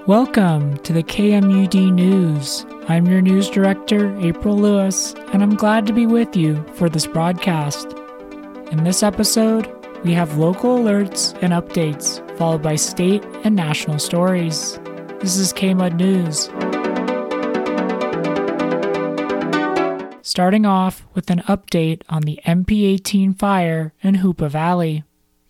Welcome to the KMUD News. I'm your news director, April Lewis, and I'm glad to be with you for this broadcast. In this episode, we have local alerts and updates, followed by state and national stories. This is KMUD News. Starting off with an update on the MP18 fire in Hoopa Valley.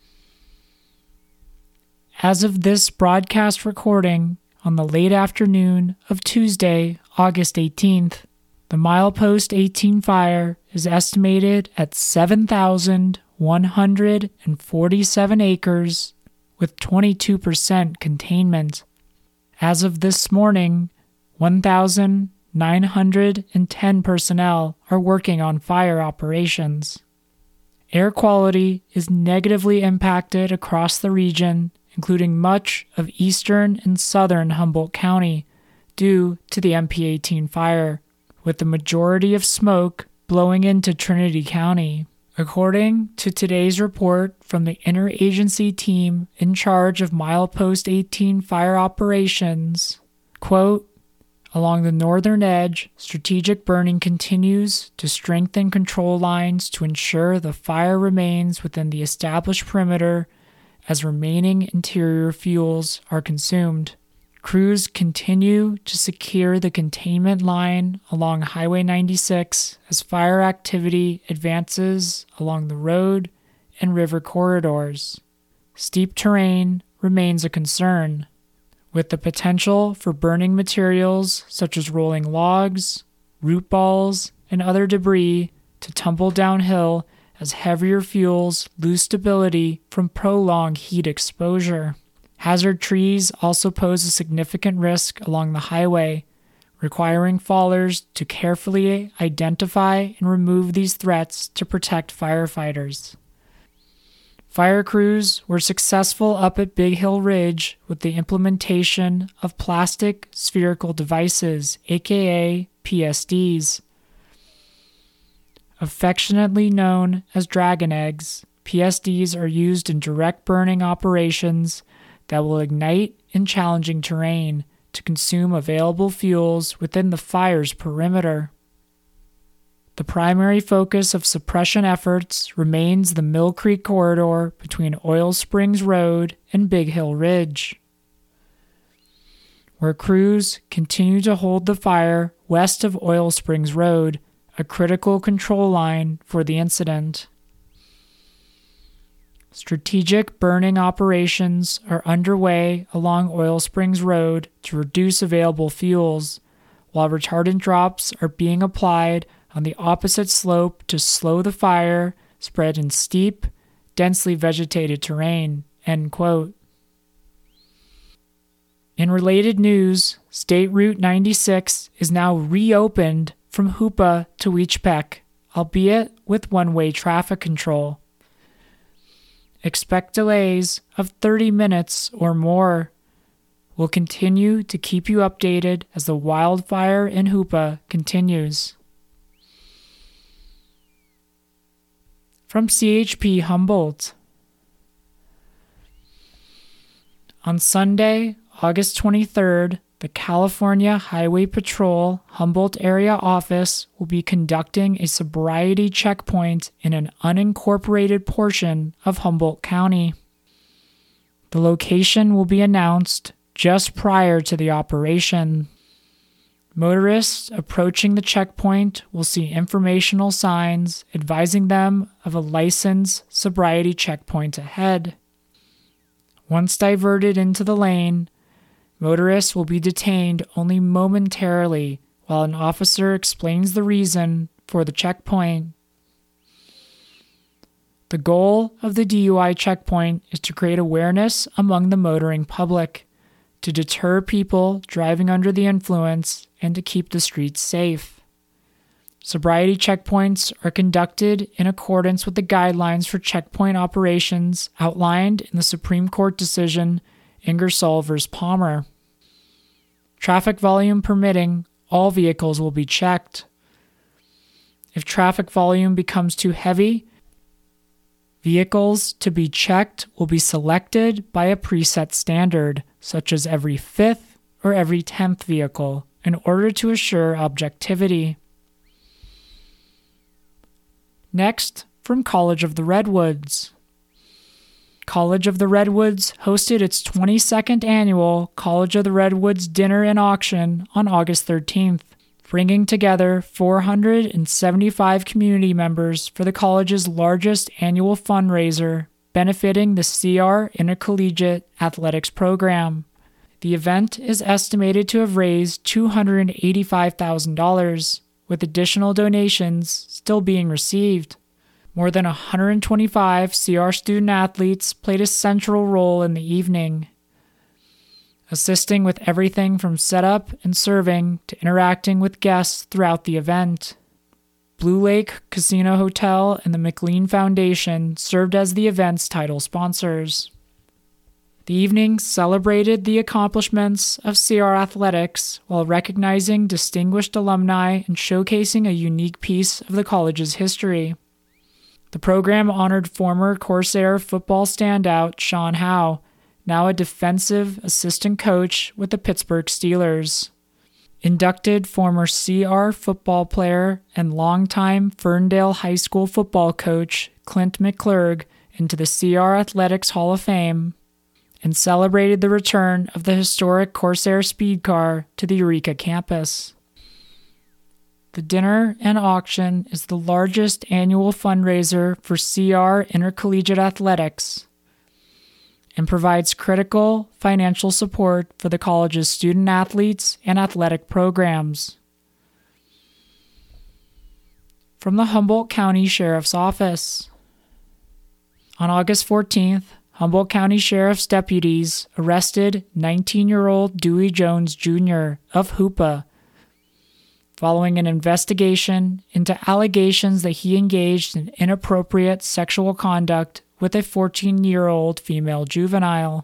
As of this broadcast recording, on the late afternoon of Tuesday, August 18th, the Milepost 18 fire is estimated at 7,147 acres with 22% containment. As of this morning, 1,910 personnel are working on fire operations. Air quality is negatively impacted across the region, including much of eastern and southern Humboldt County, due to the MP18 fire, with the majority of smoke blowing into Trinity County. According to today's report from the interagency team in charge of Milepost 18 fire operations, quote, along the northern edge, strategic burning continues to strengthen control lines to ensure the fire remains within the established perimeter as remaining interior fuels are consumed. Crews continue to secure the containment line along Highway 96 as fire activity advances along the road and river corridors. Steep terrain remains a concern, with the potential for burning materials such as rolling logs, root balls, and other debris to tumble downhill as heavier fuels lose stability from prolonged heat exposure. Hazard trees also pose a significant risk along the highway, requiring fallers to carefully identify and remove these threats to protect firefighters. Fire crews were successful up at Big Hill Ridge with the implementation of plastic spherical devices, aka PSDs. Affectionately known as dragon eggs, PSDs are used in direct burning operations that will ignite in challenging terrain to consume available fuels within the fire's perimeter. The primary focus of suppression efforts remains the Mill Creek corridor between Oil Springs Road and Big Hill Ridge, where crews continue to hold the fire west of Oil Springs Road, a critical control line for the incident. Strategic burning operations are underway along Oil Springs Road to reduce available fuels, while retardant drops are being applied on the opposite slope to slow the fire spread in steep, densely vegetated terrain. End quote. In related news, State Route 96 is now reopened from Hoopa to Weechpec, albeit with one-way traffic control. Expect delays of 30 minutes or more. We'll continue to keep you updated as the wildfire in Hoopa continues. From CHP Humboldt. On Sunday, August 23rd, the California Highway Patrol Humboldt Area Office will be conducting a sobriety checkpoint in an unincorporated portion of Humboldt County. The location will be announced just prior to the operation. Motorists approaching the checkpoint will see informational signs advising them of a licensed sobriety checkpoint ahead. Once diverted into the lane, motorists will be detained only momentarily while an officer explains the reason for the checkpoint. The goal of the DUI checkpoint is to create awareness among the motoring public, to deter people driving under the influence, and to keep the streets safe. Sobriety checkpoints are conducted in accordance with the guidelines for checkpoint operations outlined in the Supreme Court decision Ingersoll v. Palmer. Traffic volume permitting, all vehicles will be checked. If traffic volume becomes too heavy, vehicles to be checked will be selected by a preset standard, such as every 5th or every 10th vehicle in order to assure objectivity. Next, from College of the Redwoods. College of the Redwoods hosted its 22nd annual College of the Redwoods dinner and auction on August 13th, bringing together 475 community members for the college's largest annual fundraiser, benefiting the CR Intercollegiate Athletics Program. The event is estimated to have raised $285,000, with additional donations still being received. More than 125 CR student-athletes played a central role in the evening, assisting with everything from setup and serving to interacting with guests throughout the event. Blue Lake Casino Hotel and the McLean Foundation served as the event's title sponsors. The evening celebrated the accomplishments of CR athletics while recognizing distinguished alumni and showcasing a unique piece of the college's history. The program honored former Corsair football standout Sean Howe, now a defensive assistant coach with the Pittsburgh Steelers. Inducted former CR football player and longtime Ferndale High School football coach Clint McClurg into the CR Athletics Hall of Fame, and celebrated the return of the historic Corsair speed car to the Eureka campus. The dinner and auction is the largest annual fundraiser for CR Intercollegiate Athletics and provides critical financial support for the college's student-athletes and athletic programs. From the Humboldt County Sheriff's Office. On August 14th, Humboldt County Sheriff's deputies arrested 19-year-old Dewey Jones Jr. of Hoopa following an investigation into allegations that he engaged in inappropriate sexual conduct with a 14-year-old female juvenile.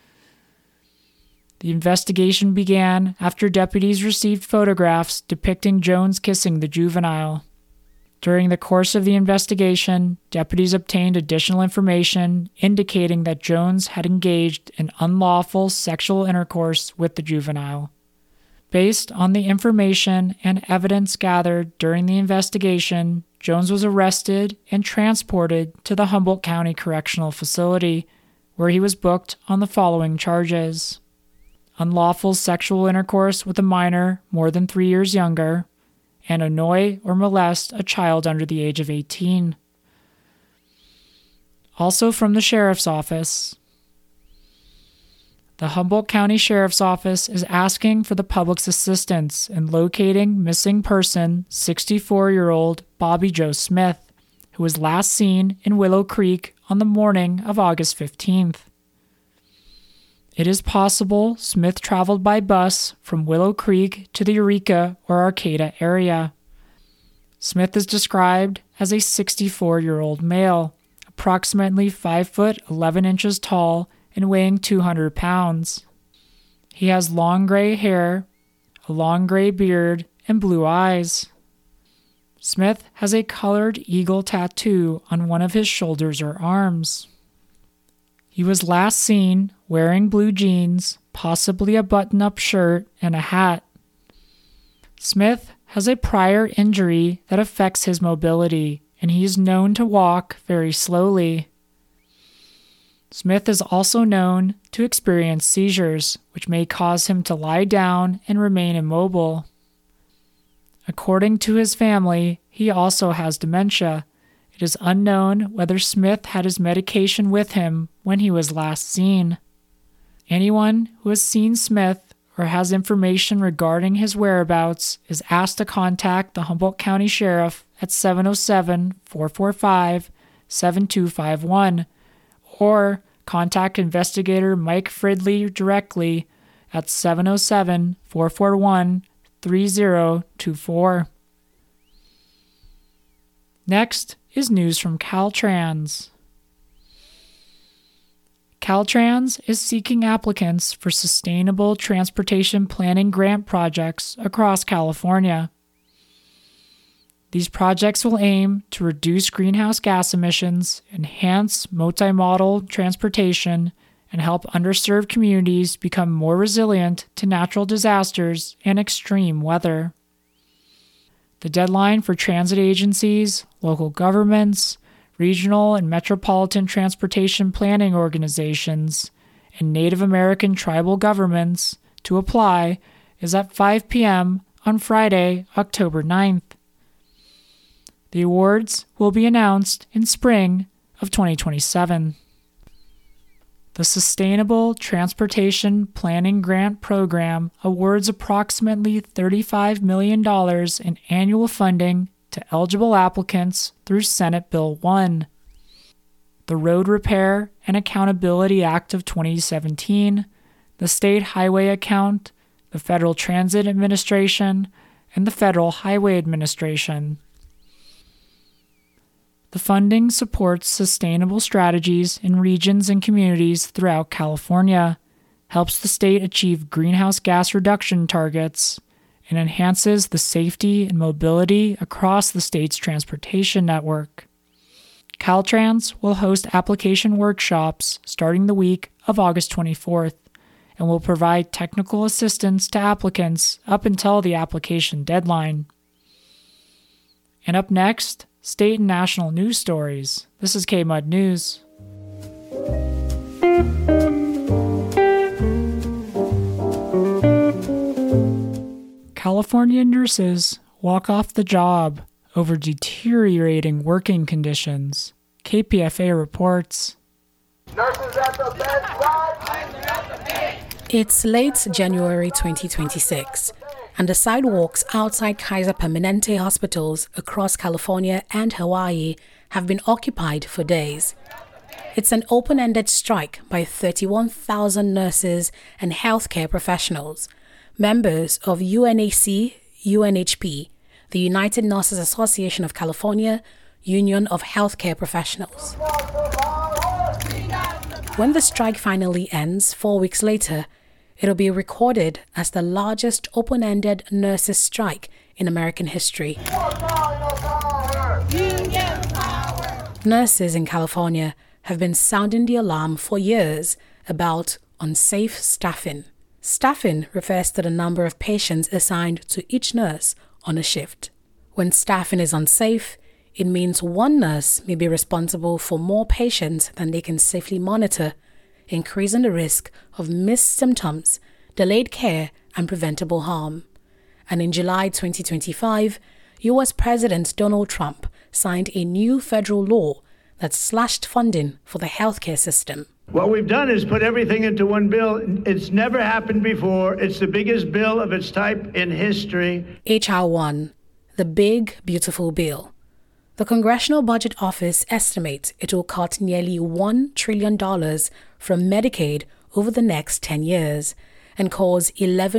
The investigation began after deputies received photographs depicting Jones kissing the juvenile. During the course of the investigation, deputies obtained additional information indicating that Jones had engaged in unlawful sexual intercourse with the juvenile. Based on the information and evidence gathered during the investigation, Jones was arrested and transported to the Humboldt County Correctional Facility, where he was booked on the following charges: unlawful sexual intercourse with a minor more than 3 years younger, and annoy or molest a child under the age of 18. Also from the Sheriff's Office. The Humboldt County Sheriff's Office is asking for the public's assistance in locating missing person 64-year-old Bobby Joe Smith, who was last seen in Willow Creek on the morning of August 15th. It is possible Smith traveled by bus from Willow Creek to the Eureka or Arcata area. Smith is described as a 64-year-old male, approximately 5 foot 11 inches tall and weighing 200 pounds. He has long gray hair, a long gray beard, and blue eyes. Smith has a colored eagle tattoo on one of his shoulders or arms. He was last seen wearing blue jeans, possibly a button-up shirt, and a hat. Smith has a prior injury that affects his mobility, and he is known to walk very slowly. Smith is also known to experience seizures, which may cause him to lie down and remain immobile. According to his family, he also has dementia. It is unknown whether Smith had his medication with him when he was last seen. Anyone who has seen Smith or has information regarding his whereabouts is asked to contact the Humboldt County Sheriff at 707-445-7251 or contact investigator Mike Fridley directly at 707-441-3024. Next is news from Caltrans. Caltrans is seeking applicants for sustainable transportation planning grant projects across California. These projects will aim to reduce greenhouse gas emissions, enhance multimodal transportation, and help underserved communities become more resilient to natural disasters and extreme weather. The deadline for transit agencies, local governments, regional and metropolitan transportation planning organizations, and Native American tribal governments to apply is at 5 p.m. on Friday, October 9th. The awards will be announced in spring of 2027. The Sustainable Transportation Planning Grant Program awards approximately $35 million in annual funding to eligible applicants through Senate Bill 1. The Road Repair and Accountability Act of 2017, the State Highway Account, the Federal Transit Administration, and the Federal Highway Administration. The funding supports sustainable strategies in regions and communities throughout California, helps the state achieve greenhouse gas reduction targets, and enhances the safety and mobility across the state's transportation network. Caltrans will host application workshops starting the week of August 24th and will provide technical assistance to applicants up until the application deadline. And up next, state and national news stories. This is KMUD News. California nurses walk off the job over deteriorating working conditions, KPFA reports. Nurses at the bedside. It's late January 2026, and the sidewalks outside Kaiser Permanente hospitals across California and Hawaii have been occupied for days. It's an open-ended strike by 31,000 nurses and healthcare professionals, members of UNAC, UNHP, the United Nurses Association of California, Union of Healthcare Professionals. When the strike finally ends 4 weeks later, it'll be recorded as the largest open-ended nurses' strike in American history. Nurses in California have been sounding the alarm for years about unsafe staffing. Staffing refers to the number of patients assigned to each nurse on a shift. When staffing is unsafe, it means one nurse may be responsible for more patients than they can safely monitor, increasing the risk of missed symptoms, delayed care, and preventable harm. And in July 2025, U.S. President Donald Trump signed a new federal law that slashed funding for the healthcare system. What we've done is put everything into one bill. It's never happened before. It's the biggest bill of its type in history. H.R. 1, the big, beautiful bill. The Congressional Budget Office estimates it will cut nearly $1 trillion from Medicaid over the next 10 years and cause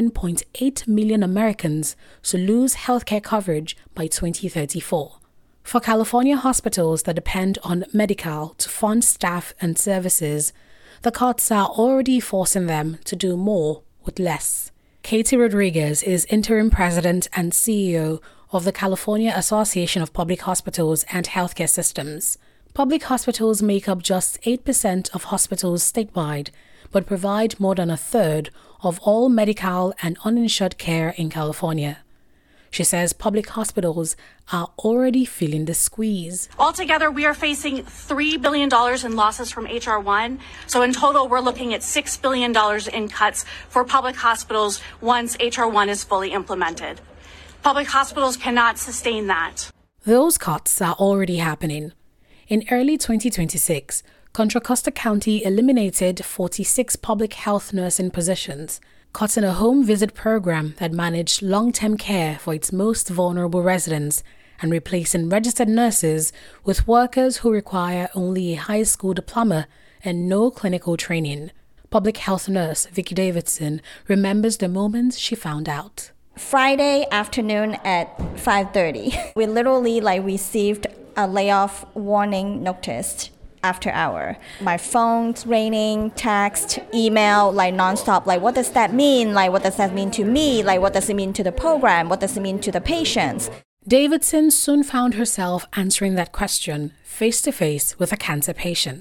11.8 million Americans to lose healthcare coverage by 2034. For California hospitals that depend on Medi-Cal to fund staff and services, the cuts are already forcing them to do more with less. Katie Rodriguez is interim president and CEO of the California Association of Public Hospitals and Healthcare Systems. Public hospitals make up just 8% of hospitals statewide, but provide more than a third of all medical and uninsured care in California. She says public hospitals are already feeling the squeeze. Altogether, we are facing $3 billion in losses from H.R. 1. So in total, we're looking at $6 billion in cuts for public hospitals once H.R. 1 is fully implemented. Public hospitals cannot sustain that. Those cuts are already happening. In early 2026, Contra Costa County eliminated 46 public health nursing positions, cutting a home visit program that managed long-term care for its most vulnerable residents and replacing registered nurses with workers who require only a high school diploma and no clinical training. Public health nurse Vicki Davidson remembers the moment she found out. Friday afternoon at 5:30, we literally received a layoff warning notice after hour. My phone's ringing, text, email, nonstop. What does that mean? What does that mean to me? What does it mean to the program? What does it mean to the patients? Davidson soon found herself answering that question face to face with a cancer patient.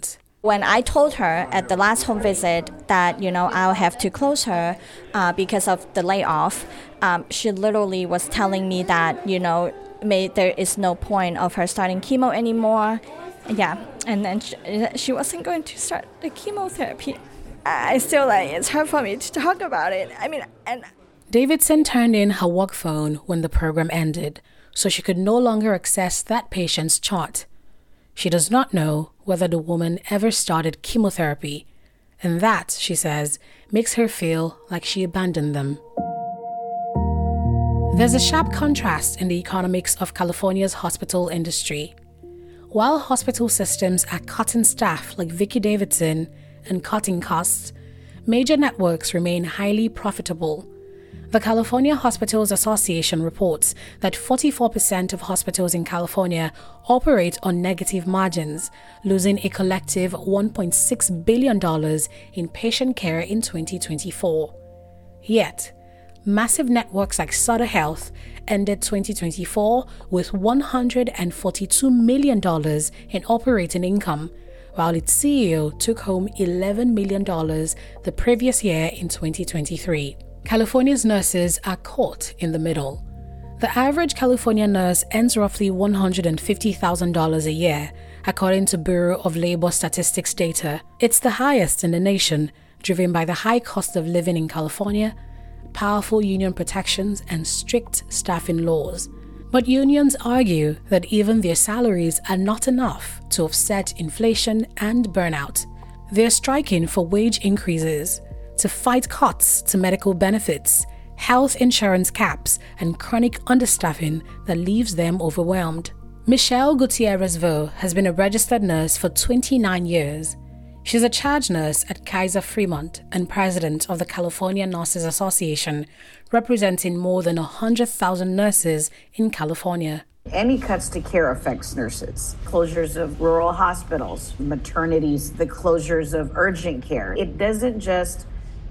When I told her at the last home visit that, I'll have to close her because of the layoff, she literally was telling me that, there is no point of her starting chemo anymore. Yeah, and then she wasn't going to start the chemotherapy. I still it's hard for me to talk about it. Davidson turned in her work phone when the program ended, so she could no longer access that patient's chart. She does not know whether the woman ever started chemotherapy, and that, she says, makes her feel like she abandoned them. There's a sharp contrast in the economics of California's hospital industry. While hospital systems are cutting staff like Vicki Davidson and cutting costs, major networks remain highly profitable. The California Hospitals Association reports that 44% of hospitals in California operate on negative margins, losing a collective $1.6 billion in patient care in 2024. Yet, massive networks like Sutter Health ended 2024 with $142 million in operating income, while its CEO took home $11 million the previous year in 2023. California's nurses are caught in the middle. The average California nurse earns roughly $150,000 a year, according to Bureau of Labor Statistics data. It's the highest in the nation, driven by the high cost of living in California, powerful union protections, and strict staffing laws. But unions argue that even their salaries are not enough to offset inflation and burnout. They're striking for wage increases, to fight cuts to medical benefits, health insurance caps, and chronic understaffing that leaves them overwhelmed. Michelle Gutierrez-Vo has been a registered nurse for 29 years. She's a charge nurse at Kaiser Fremont and president of the California Nurses Association, representing more than 100,000 nurses in California. Any cuts to care affects nurses. Closures of rural hospitals, maternities, the closures of urgent care. It doesn't just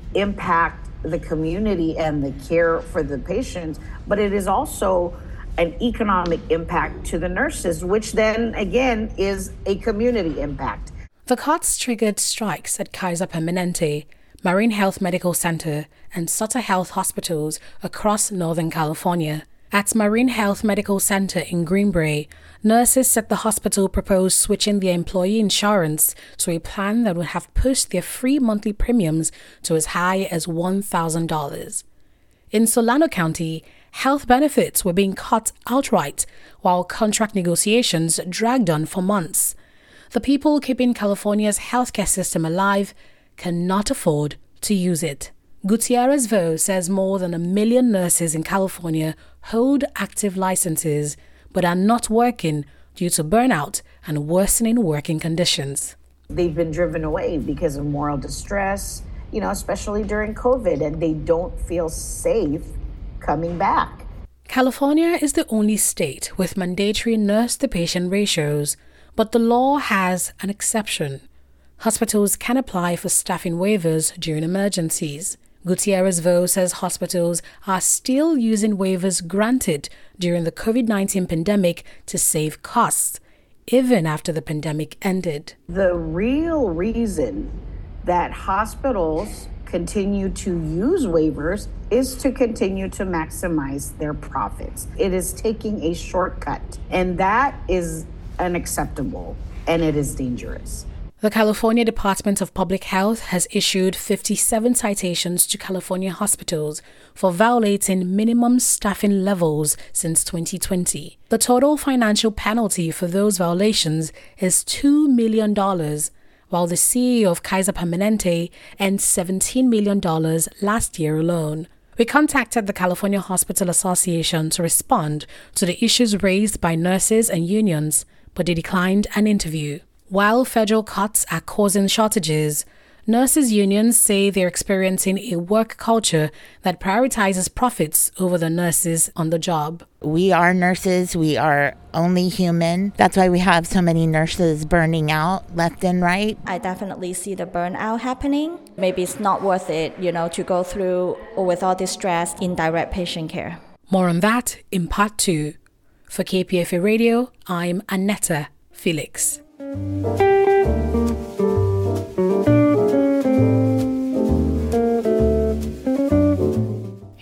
impact the community and the care for the patients, but it is also an economic impact to the nurses, which then again is a community impact. The cuts triggered strikes at Kaiser Permanente, Marine Health Medical Center, and Sutter Health hospitals across Northern California. At Marine Health Medical Center in Green Bay, nurses at the hospital proposed switching their employee insurance to a plan that would have pushed their free monthly premiums to as high as $1,000. In Solano County, health benefits were being cut outright, while contract negotiations dragged on for months. The people keeping California's healthcare system alive cannot afford to use it. Gutierrez-Vo says more than 1 million nurses in California hold active licenses but are not working due to burnout and worsening working conditions. They've been driven away because of moral distress, especially during COVID, and they don't feel safe coming back. California is the only state with mandatory nurse-to-patient ratios, but the law has an exception. Hospitals can apply for staffing waivers during emergencies. Gutierrez-Vo says hospitals are still using waivers granted during the COVID-19 pandemic to save costs, even after the pandemic ended. The real reason that hospitals continue to use waivers is to continue to maximize their profits. It is taking a shortcut, and that is unacceptable, and it is dangerous. The California Department of Public Health has issued 57 citations to California hospitals for violating minimum staffing levels since 2020. The total financial penalty for those violations is $2 million, while the CEO of Kaiser Permanente earned $17 million last year alone. We contacted the California Hospital Association to respond to the issues raised by nurses and unions, but they declined an interview. While federal cuts are causing shortages, nurses' unions say they're experiencing a work culture that prioritizes profits over the nurses on the job. We are nurses. We are only human. That's why we have so many nurses burning out left and right. I definitely see the burnout happening. Maybe it's not worth it, to go through with all this stress in direct patient care. More on that in part 2. For KPFA Radio, I'm Annetta Felix.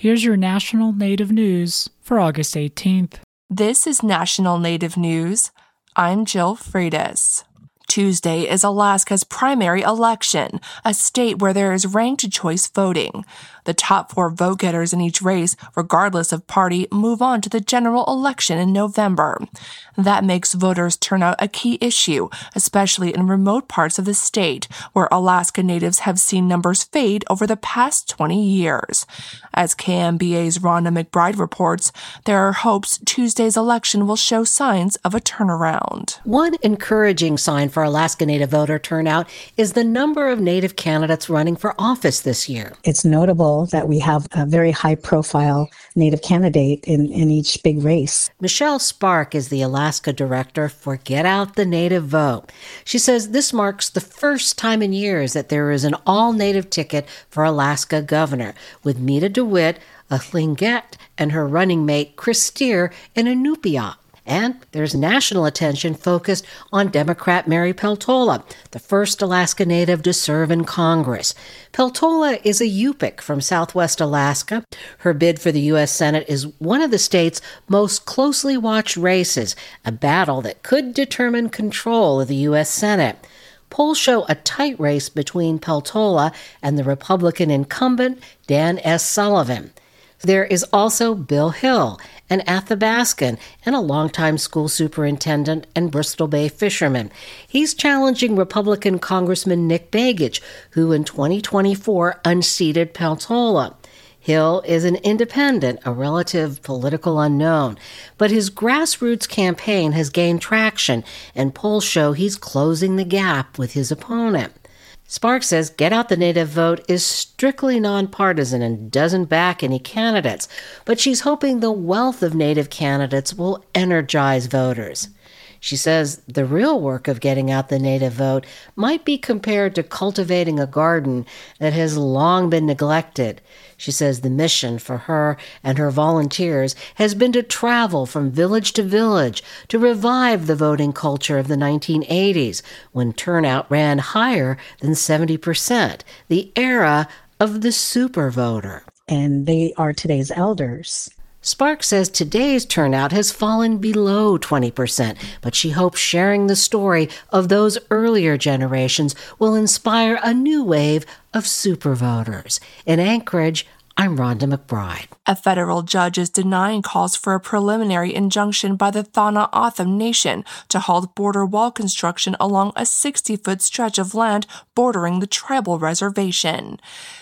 Here's your National Native News for August 18th. This is National Native News. I'm Jill Freitas. Tuesday is Alaska's primary election, a state where there is ranked choice voting. The top 4 vote-getters in each race, regardless of party, move on to the general election in November. That makes voters turnout a key issue, especially in remote parts of the state, where Alaska Natives have seen numbers fade over the past 20 years. As KMBA's Rhonda McBride reports, there are hopes Tuesday's election will show signs of a turnaround. One encouraging sign for Alaska Native voter turnout is the number of Native candidates running for office this year. It's notable that we have a very high-profile Native candidate in each big race. Michelle Spark is the Alaska director for Get Out the Native Vote. She says this marks the first time in years that there is an all-Native ticket for Alaska governor, with Mita DeWitt, a Tlingit, and her running mate Chris Steer, an Inupiat. And there's national attention focused on Democrat Mary Peltola, the first Alaska Native to serve in Congress. Peltola is a Yupik from southwest Alaska. Her bid for the U.S. Senate is one of the state's most closely watched races, a battle that could determine control of the U.S. Senate. Polls show a tight race between Peltola and the Republican incumbent Dan S. Sullivan. There is also Bill Hill, an Athabascan and a longtime school superintendent and Bristol Bay fisherman. He's challenging Republican Congressman Nick Begich, who in 2024 unseated Peltola. Hill is an independent, a relative political unknown, but his grassroots campaign has gained traction, and polls show he's closing the gap with his opponent. Sparks says Get Out the Native Vote is strictly nonpartisan and doesn't back any candidates, but she's hoping the wealth of Native candidates will energize voters. She says the real work of getting out the Native vote might be compared to cultivating a garden that has long been neglected. She says the mission for her and her volunteers has been to travel from village to village to revive the voting culture of the 1980s, when turnout ran higher than 70%, the era of the super voter. And they are today's elders. Sparks says today's turnout has fallen below 20%, but she hopes sharing the story of those earlier generations will inspire a new wave of super voters. In Anchorage, I'm Rhonda McBride. A federal judge is denying calls for a preliminary injunction by the Thana O'odham Nation to halt border wall construction along a 60-foot stretch of land bordering the tribal reservation.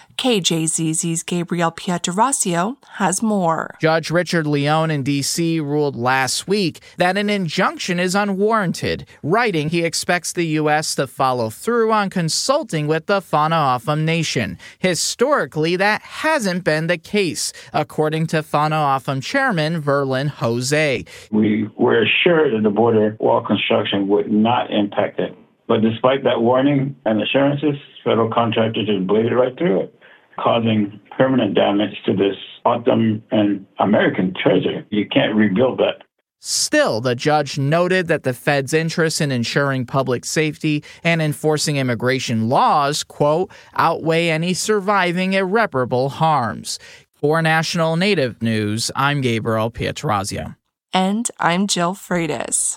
KJZZ's Gabriel Pietrasio has more. Judge Richard Leone in D.C. ruled last week that an injunction is unwarranted, writing he expects the U.S. to follow through on consulting with the Thana O'odham Nation. Historically, that hasn't been the case, according to Thana O'odham Chairman Verlin Jose. We were assured that the border wall construction would not impact it. But despite that warning and assurances, federal contractors just bladed right through it, causing permanent damage to this O'odham and American treasure. You can't rebuild that. Still, the judge noted that the Fed's interest in ensuring public safety and enforcing immigration laws, quote, outweigh any surviving irreparable harms. For National Native News, I'm Gabriel Pietrasio. And I'm Jill Freitas.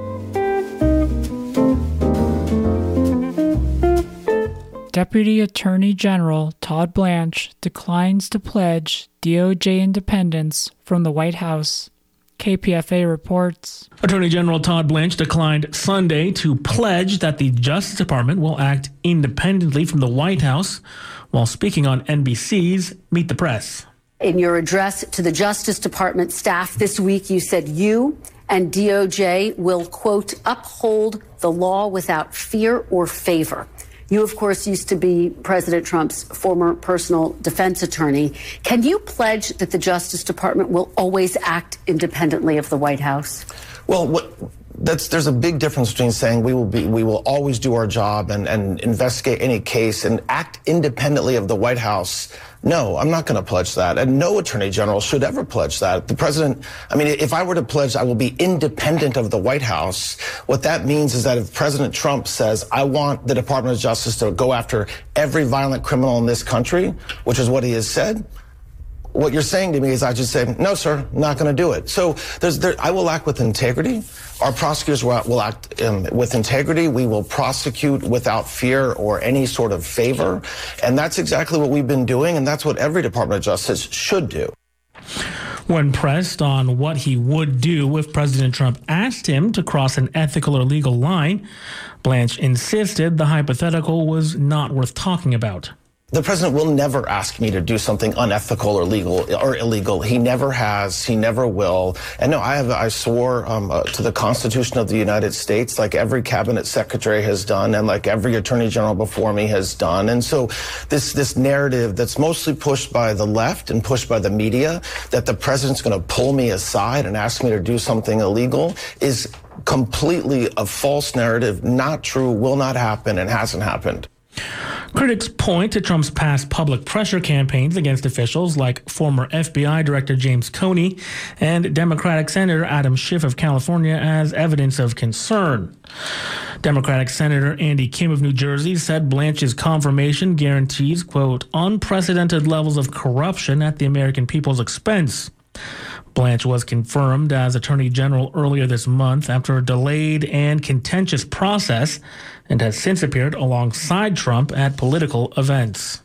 Deputy Attorney General Todd Blanche declines to pledge DOJ independence from the White House. KPFA reports. Attorney General Todd Blanche declined Sunday to pledge that the Justice Department will act independently from the White House while speaking on NBC's Meet the Press. In your address to the Justice Department staff this week, you said you and DOJ will, quote, uphold the law without fear or favor. You, of course, used to be President Trump's former personal defense attorney. Can you pledge that the Justice Department will always act independently of the White House? Well, there's a big difference between saying we will always do our job and investigate any case and act independently of the White House. No, I'm not going to pledge that. And no attorney general should ever pledge that. The president, I mean, if I were to pledge I will be independent of the White House, what that means is that if President Trump says, I want the Department of Justice to go after every violent criminal in this country, which is what he has said, what you're saying to me is I should say, no, sir, not going to do it. So I will act with integrity. Our prosecutors will act with integrity. We will prosecute without fear or any sort of favor. And that's exactly what we've been doing, and that's what every Department of Justice should do. When pressed on what he would do if President Trump asked him to cross an ethical or legal line, Blanche insisted the hypothetical was not worth talking about. The president will never ask me to do something unethical or legal or illegal. He never has. He never will. And no, I swore to the Constitution of the United States, like every cabinet secretary has done, and like every attorney general before me has done. And so this narrative that's mostly pushed by the left and pushed by the media, that the president's going to pull me aside and ask me to do something illegal, is completely a false narrative, not true, will not happen, and hasn't happened. Critics point to Trump's past public pressure campaigns against officials like former FBI Director James Comey and Democratic Senator Adam Schiff of California as evidence of concern. Democratic Senator Andy Kim of New Jersey said Blanche's confirmation guarantees, quote, unprecedented levels of corruption at the American people's expense. Blanche was confirmed as Attorney General earlier this month after a delayed and contentious process and has since appeared alongside Trump at political events.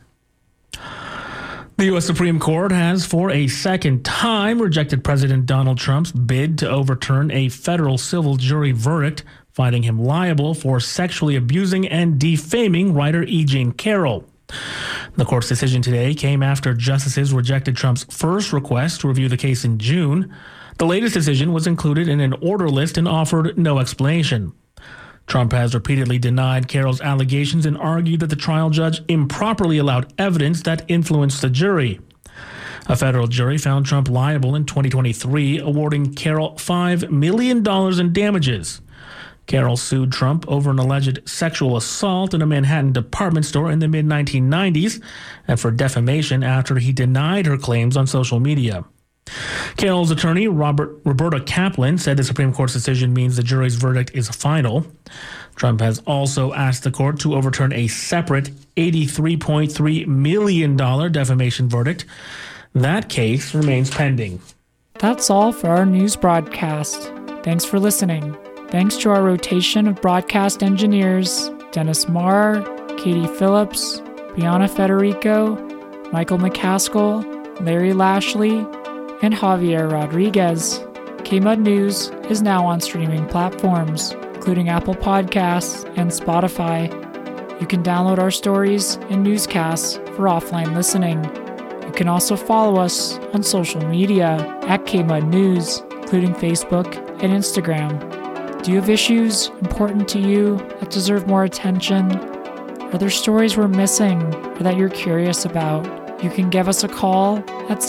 The U.S. Supreme Court has, for a second time, rejected President Donald Trump's bid to overturn a federal civil jury verdict, finding him liable for sexually abusing and defaming writer E. Jean Carroll. The court's decision today came after justices rejected Trump's first request to review the case in June. The latest decision was included in an order list and offered no explanation. Trump has repeatedly denied Carroll's allegations and argued that the trial judge improperly allowed evidence that influenced the jury. A federal jury found Trump liable in 2023, awarding Carroll $5 million in damages. Carroll sued Trump over an alleged sexual assault in a Manhattan department store in the mid-1990s and for defamation after he denied her claims on social media. Carroll's attorney, Roberta Kaplan, said the Supreme Court's decision means the jury's verdict is final. Trump has also asked the court to overturn a separate $83.3 million defamation verdict. That case remains pending. That's all for our news broadcast. Thanks for listening. Thanks to our rotation of broadcast engineers, Dennis Marr, Katie Phillips, Brianna Federico, Michael McCaskill, Larry Lashley, and Javier Rodriguez. KMUD News is now on streaming platforms, including Apple Podcasts and Spotify. You can download our stories and newscasts for offline listening. You can also follow us on social media at KMUD News, including Facebook and Instagram. Do you have issues important to you that deserve more attention? Are there stories we're missing or that you're curious about? You can give us a call at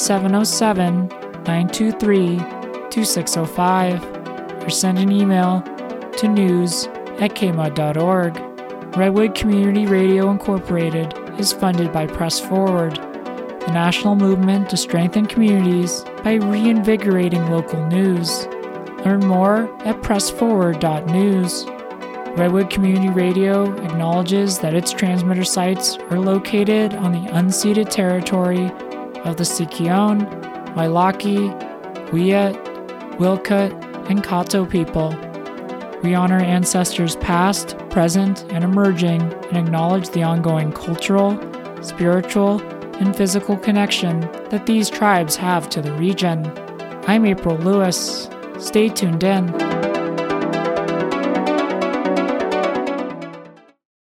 707-923-2605 or send an email to news@kmud.org. Redwood Community Radio Incorporated is funded by Press Forward, the national movement to strengthen communities by reinvigorating local news. Learn more at pressforward.news. Redwood Community Radio acknowledges that its transmitter sites are located on the unceded territory of the Sikion, Wailaki, Wiyut, Wilkut, and Kato people. We honor ancestors past, present, and emerging and acknowledge the ongoing cultural, spiritual, and physical connection that these tribes have to the region. I'm April Lewis. Stay tuned in.